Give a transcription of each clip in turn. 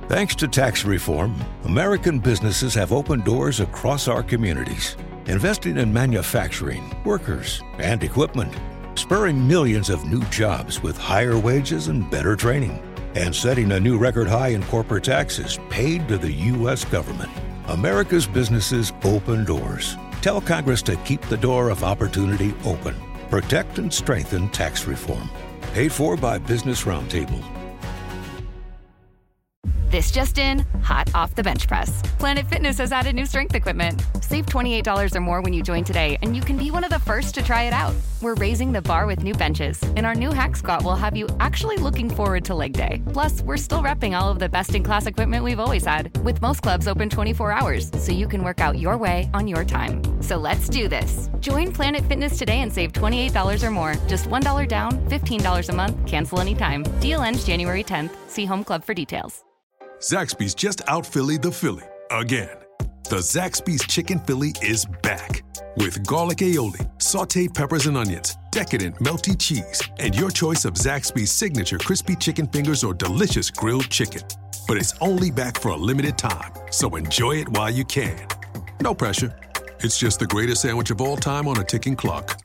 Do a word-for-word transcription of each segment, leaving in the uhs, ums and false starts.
Thanks to tax reform, American businesses have opened doors across our communities, investing in manufacturing, workers, and equipment, spurring millions of new jobs with higher wages and better training, and setting a new record high in corporate taxes paid to the U S government. America's businesses open doors. Tell Congress to keep the door of opportunity open. Protect and strengthen tax reform. Paid for by Business Roundtable. This just in, hot off the bench press. Planet Fitness has added new strength equipment. Save twenty-eight dollars or more when you join today, and you can be one of the first to try it out. We're raising the bar with new benches, and our new Hack Squat will have you actually looking forward to leg day. Plus, we're still repping all of the best-in-class equipment we've always had, with most clubs open twenty-four hours, so you can work out your way on your time. So let's do this. Join Planet Fitness today and save twenty-eight dollars or more. Just one dollar down, fifteen dollars a month, cancel anytime. Deal ends January tenth. See Home Club for details. Zaxby's just out Philly the Philly again. The Zaxby's Chicken Philly is back with garlic aioli, sauteed peppers and onions, decadent melty cheese, and your choice of Zaxby's signature crispy chicken fingers or delicious grilled chicken. But it's only back for a limited time, so enjoy it while you can. No pressure. It's just the greatest sandwich of all time on a ticking clock.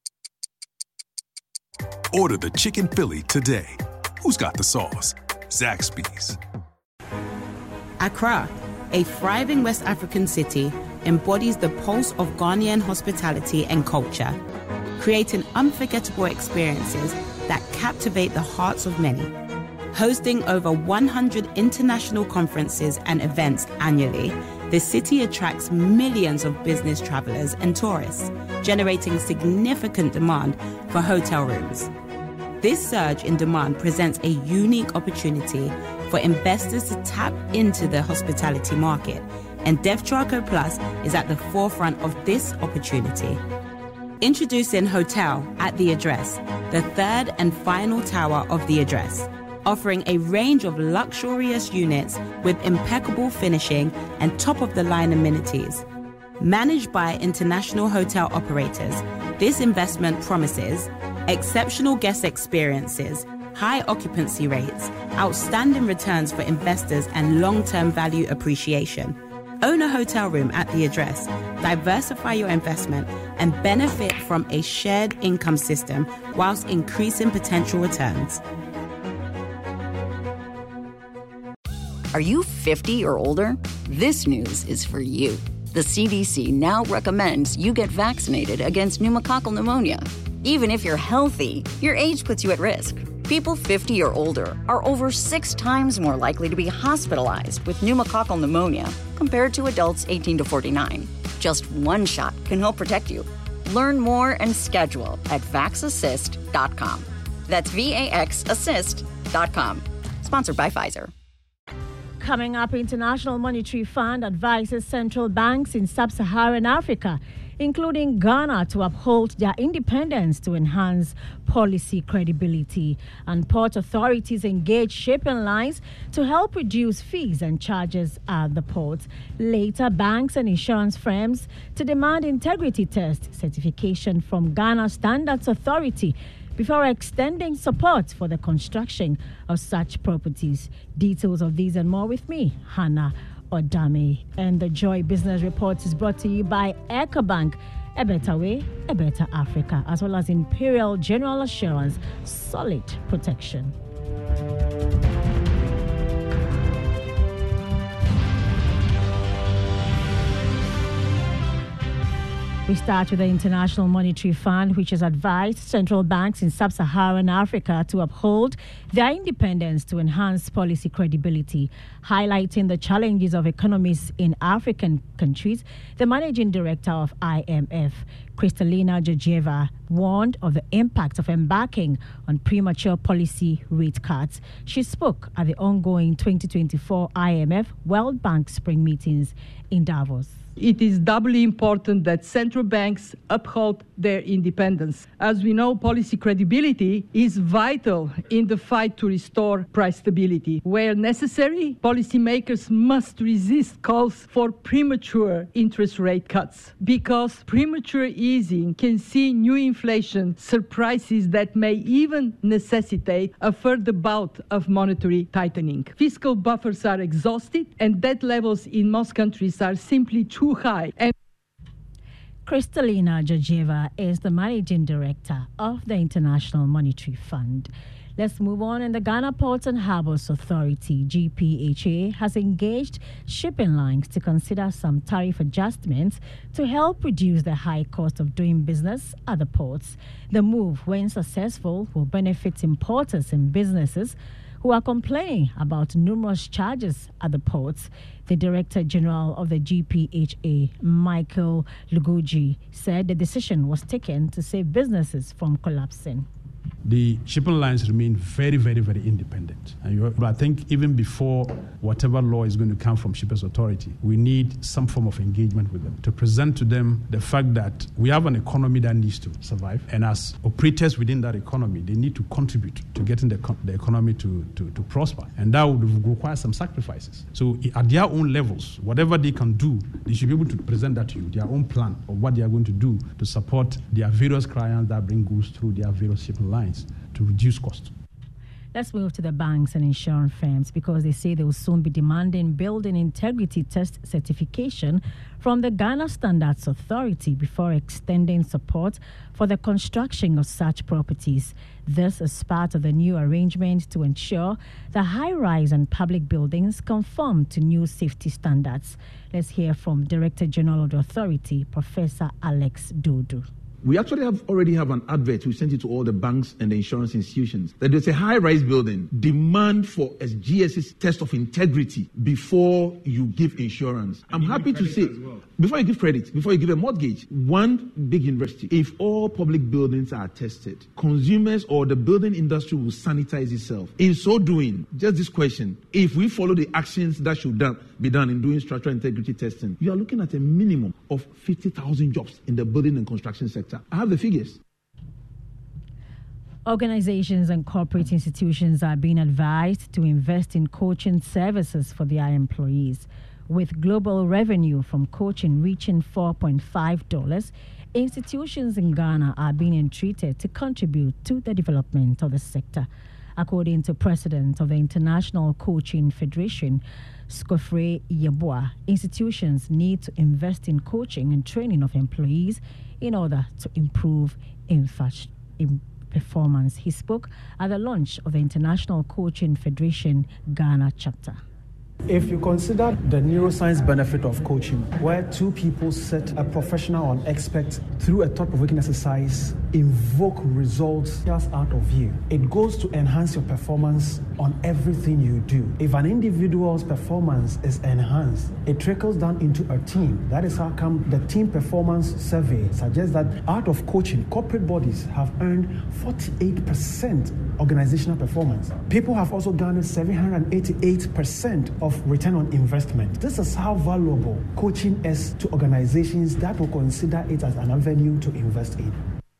Order the Chicken Philly today. Who's got the sauce? Zaxby's. Accra, a thriving West African city, embodies the pulse of Ghanaian hospitality and culture, creating unforgettable experiences that captivate the hearts of many. Hosting over one hundred international conferences and events annually, the city attracts millions of business travelers and tourists, generating significant demand for hotel rooms. This surge in demand presents a unique opportunity for investors to tap into the hospitality market, and DevTraco Plus is at the forefront of this opportunity. Introducing Hotel at the Address, the third and final tower of the Address, offering a range of luxurious units with impeccable finishing and top-of-the-line amenities. Managed by international hotel operators, this investment promises exceptional guest experiences, high occupancy rates, outstanding returns for investors, and long-term value appreciation. Own a hotel room at the Address, diversify your investment, and benefit from a shared income system whilst increasing potential returns. Are you fifty or older? This news is for you. The C D C now recommends you get vaccinated against pneumococcal pneumonia. Even if you're healthy, your age puts you at risk. People fifty or older are over six times more likely to be hospitalized with pneumococcal pneumonia compared to adults eighteen to forty-nine. Just one shot can help protect you. Learn more and schedule at vax assist dot com. That's V A X assist dot com. Sponsored by Pfizer. Coming up, International Monetary Fund advises central banks in sub-Saharan Africa, including Ghana, to uphold their independence to enhance policy credibility. And port authorities engage shipping lines to help reduce fees and charges at the ports. Later, banks and insurance firms to demand integrity test certification from Ghana Standards Authority before extending support for the construction of such properties. Details of these and more with me, Hannah Odame. And the Joy Business Report is brought to you by EcoBank, a better way, a better Africa, as well as Imperial General Assurance, solid protection. We start with the International Monetary Fund, which has advised central banks in sub-Saharan Africa to uphold their independence to enhance policy credibility. Highlighting the challenges of economies in African countries, the managing director of I M F, Kristalina Georgieva, warned of the impact of embarking on premature policy rate cuts. She spoke at the ongoing twenty twenty-four I M F World Bank Spring meetings in Davos. It is doubly important that central banks uphold their independence. As we know, policy credibility is vital in the fight to restore price stability. Where necessary, policymakers must resist calls for premature interest rate cuts, because premature easing can see new inflation surprises that may even necessitate a further bout of monetary tightening. Fiscal buffers are exhausted and debt levels in most countries are simply too high. And Kristalina Georgieva is the managing director of the International Monetary Fund. Let's move on. And the Ghana Ports and Harbours Authority, G P H A, has engaged shipping lines to consider some tariff adjustments to help reduce the high cost of doing business at the ports. The move, when successful, will benefit importers and businesses who are complaining about numerous charges at the ports. The Director General of the G P H A, Michael Lugoji, said the decision was taken to save businesses from collapsing. The shipping lines remain very, very, very independent. And you, but I think even before whatever law is going to come from Shippers Authority, we need some form of engagement with them to present to them the fact that we have an economy that needs to survive. And as operators within that economy, they need to contribute to getting the, the economy to, to, to prosper. And that would require some sacrifices. So at their own levels, whatever they can do, they should be able to present that to you, their own plan of what they are going to do to support their various clients that bring goods through their various shipping lines to reduce costs. Let's move to the banks and insurance firms because they say they will soon be demanding building integrity test certification from the Ghana Standards Authority before extending support for the construction of such properties. This is part of the new arrangement to ensure the high-rise and public buildings conform to new safety standards. Let's hear from Director General of the Authority, Professor Alex Dodo. We actually have already have an advert. We sent it to all the banks and the insurance institutions that there's a high-rise building. Demand for a G S S test of integrity before you give insurance. And I'm happy to say, well. before you give credit, before you give a mortgage, one big university, if all public buildings are tested, consumers or the building industry will sanitize itself. In so doing, just this question, if we follow the actions that should done, be done in doing structural integrity testing, you are looking at a minimum of fifty thousand jobs in the building and construction sector. I have the figures. Organizations and corporate institutions are being advised to invest in coaching services for their employees. With global revenue from coaching reaching four point five dollars, institutions in Ghana are being entreated to contribute to the development of the sector. According to President of the International Coaching Federation, Skofre Yeboah, institutions need to invest in coaching and training of employees in order to improve infra- in performance. He spoke at the launch of the International Coaching Federation Ghana chapter. If you consider the neuroscience benefit of coaching, where two people sit, a professional or an expert, through a thought-provoking exercise, invoke results just out of you, it goes to enhance your performance on everything you do. If an individual's performance is enhanced, it trickles down into a team. That is how come the team performance survey suggests that out of coaching, corporate bodies have earned forty-eight percent organizational performance. People have also garnered seven hundred eighty-eight percent of return on investment. This is how valuable coaching is to organizations that will consider it as an avenue to invest in.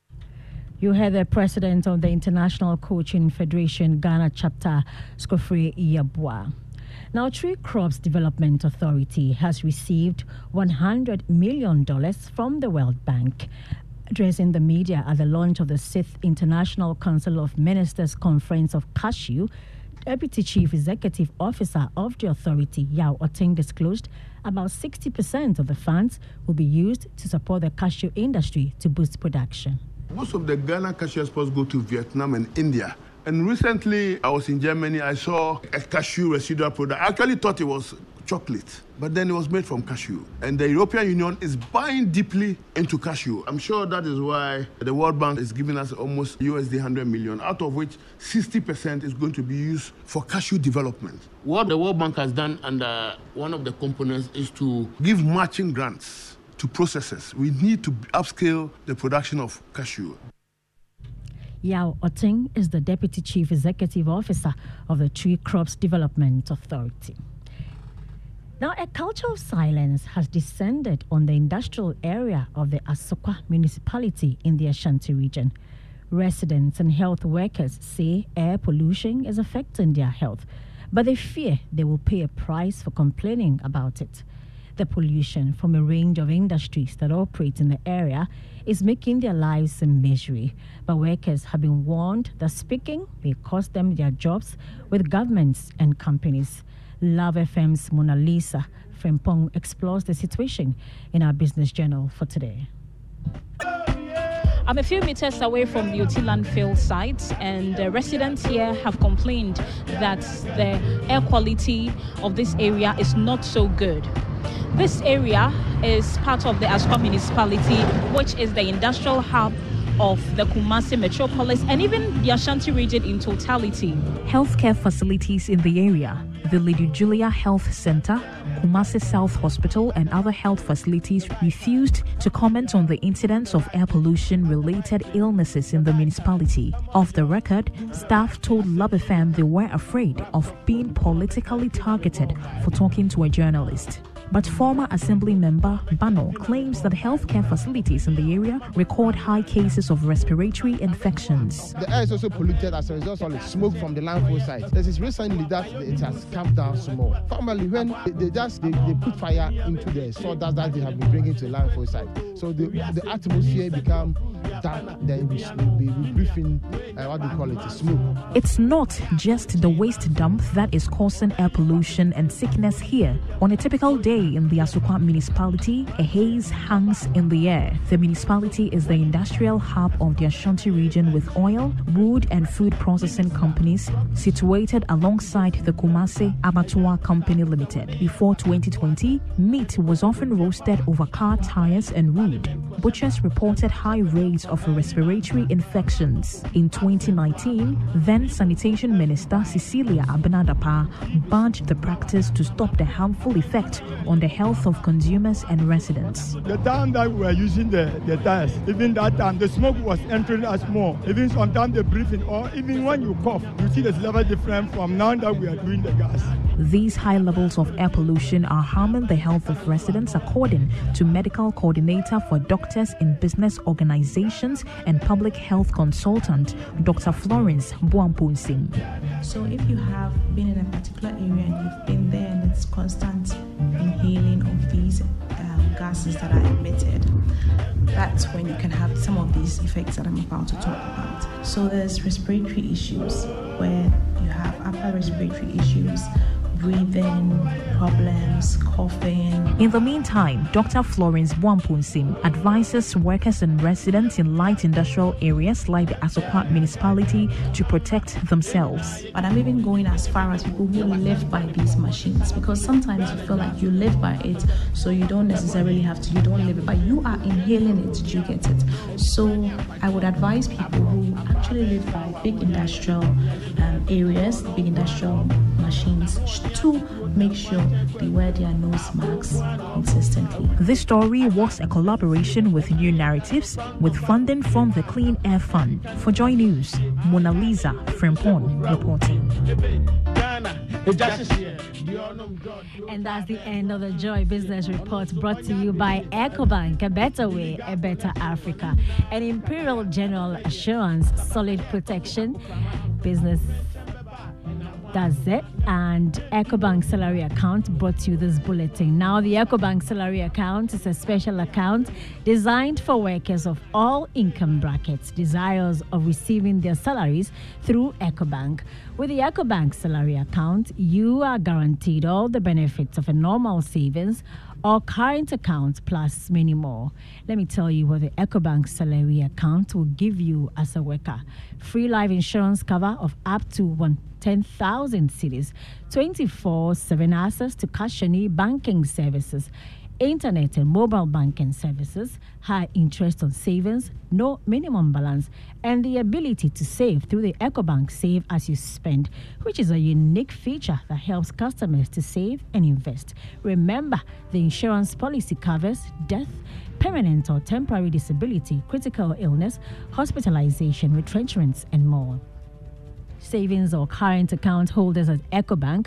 You heard the president of the International Coaching Federation Ghana chapter, Skofre Yeboah. Now, Tree Crops Development Authority has received one hundred million dollars from the World Bank. Addressing the media at the launch of the sixth International Council of Ministers Conference of Cashew, Deputy Chief Executive Officer of the authority, Yao Oteng, disclosed about sixty percent of the funds will be used to support the cashew industry to boost production. Most of the Ghana cashew exports go to Vietnam and India. And recently, I was in Germany, I saw a cashew residual product. I actually thought it was chocolate, but then it was made from cashew. And the European Union is buying deeply into cashew. I'm sure that is why the World Bank is giving us almost U S D one hundred million, out of which sixty percent is going to be used for cashew development. What the World Bank has done under one of the components is to give matching grants to processors. We need to upscale the production of cashew. Yao Oteng is the Deputy Chief Executive Officer of the Tree Crops Development Authority. Now, a culture of silence has descended on the industrial area of the Asokwa municipality in the Ashanti region. Residents and health workers say air pollution is affecting their health, but they fear they will pay a price for complaining about it. The pollution from a range of industries that operate in the area is making their lives a misery. But workers have been warned that speaking may cost them their jobs with governments and companies. Love F M's Mona Lisa Frimpong explores the situation in our business journal for today. I'm a few meters away from the Oti landfill site, and uh, residents here have complained that the air quality of this area is not so good. This area is part of the Asukwa municipality, which is the industrial hub of the Kumasi metropolis and even the Ashanti region in totality. Healthcare facilities in the area, the Lady Julia Health Center, Kumasi South Hospital, and other health facilities refused to comment on the incidents of air pollution-related illnesses in the municipality. Off the record, staff told Love F M they were afraid of being politically targeted for talking to a journalist. But former Assembly member Bano claims that healthcare facilities in the area record high cases of respiratory infections. The air is also polluted as a result of the smoke from the landfill site. This is recently that it has calmed down small. Formerly, when they, they just they, they put fire into the sawdust that they have been bringing to the landfill site, so the, the atmosphere become dark. Then we we, we breathe in uh, what do you call it, smoke. It's not just the waste dump that is causing air pollution and sickness here. On a typical day in the Asukwa municipality, a haze hangs in the air. The municipality is the industrial hub of the Ashanti region with oil, wood and food processing companies situated alongside the Kumasi Abattoir Company Limited. Before twenty twenty, meat was often roasted over car tires and wood. Butchers reported high rates of respiratory infections. In twenty nineteen, then Sanitation Minister Cecilia Abenadapa banned the practice to stop the harmful effect on the health of consumers and residents. The time that we were using the, the tires, even that time, the smoke was entering us more. Even sometimes the breathing, or even when you cough, you see the level different from now that we are doing the gas. These high levels of air pollution are harming the health of residents, according to medical coordinator for doctors in business organizations and public health consultant, Doctor Florence Buamponsing. So if you have been in a particular area and you've been there and it's constant inhaling of these um, gases that are emitted, that's when you can have some of these effects that I'm about to talk about. So there's respiratory issues where you have upper respiratory issues, breathing problems, coughing. In the meantime, Doctor Florence Buamponsing advises workers and residents in light industrial areas like the Asukwa municipality to protect themselves. But I'm even going as far as people who live by these machines, because sometimes you feel like you live by it, so you don't necessarily have to, you don't live it, but you are inhaling it, you get it. So I would advise people who actually live by big industrial um, areas, big industrial machines, to make sure they wear their nose masks consistently. This story was a collaboration with New Narratives with funding from the Clean Air Fund. For Joy News, Mona Lisa Frimpong reporting. And that's the end of the Joy Business Report, brought to you by EcoBank, a better way, a better Africa, and Imperial General Assurance, solid protection, business. That's it. And EcoBank salary account brought you this bulletin. Now, the EcoBank salary account is a special account designed for workers of all income brackets, desirous of receiving their salaries through EcoBank. With the EcoBank salary account, you are guaranteed all the benefits of a normal savings or current account, plus many more. Let me tell you what the EcoBank salary account will give you as a worker. Free life insurance cover of up to one ten thousand cedis, twenty-four seven access to custody banking services, internet and mobile banking services, high interest on savings, no minimum balance, and the ability to save through the EcoBank Save As You Spend, which is a unique feature that helps customers to save and invest. Remember, the insurance policy covers death, permanent or temporary disability, critical illness, hospitalization, retrenchments, and more. Savings or current account holders at EcoBank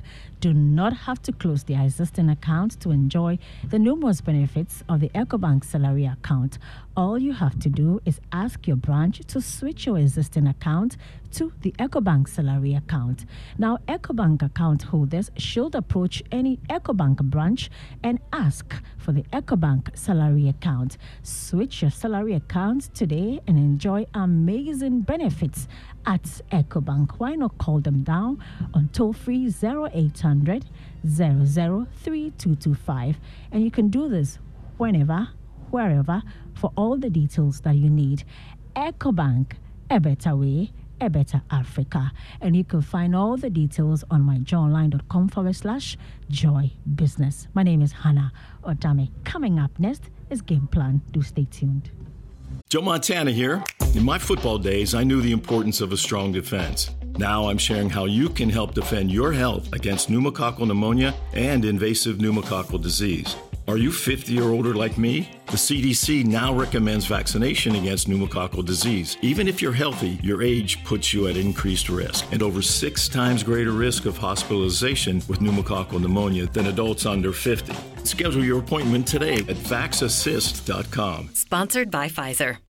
do not have to close their existing account to enjoy the numerous benefits of the EcoBank salary account. All you have to do is ask your branch to switch your existing account to the EcoBank salary account. Now, EcoBank account holders should approach any EcoBank branch and ask for the EcoBank salary account. Switch your salary account today and enjoy amazing benefits at EcoBank. Why not call them down on toll-free zero eight hundred, zero zero three two two five, and you can do this whenever, wherever, for all the details that you need. EcoBank, a better way, a better Africa. And you can find all the details on myjoyonline.com forward slash joy business. My name is Hannah Odame. Coming up next is Game Plan. Do stay tuned. Joe Montana here. In my football days, I knew the importance of a strong defense. Now I'm sharing how you can help defend your health against pneumococcal pneumonia and invasive pneumococcal disease. Are you fifty or older like me? The C D C now recommends vaccination against pneumococcal disease. Even if you're healthy, your age puts you at increased risk and over six times greater risk of hospitalization with pneumococcal pneumonia than adults under fifty. Schedule your appointment today at vax assist dot com. Sponsored by Pfizer.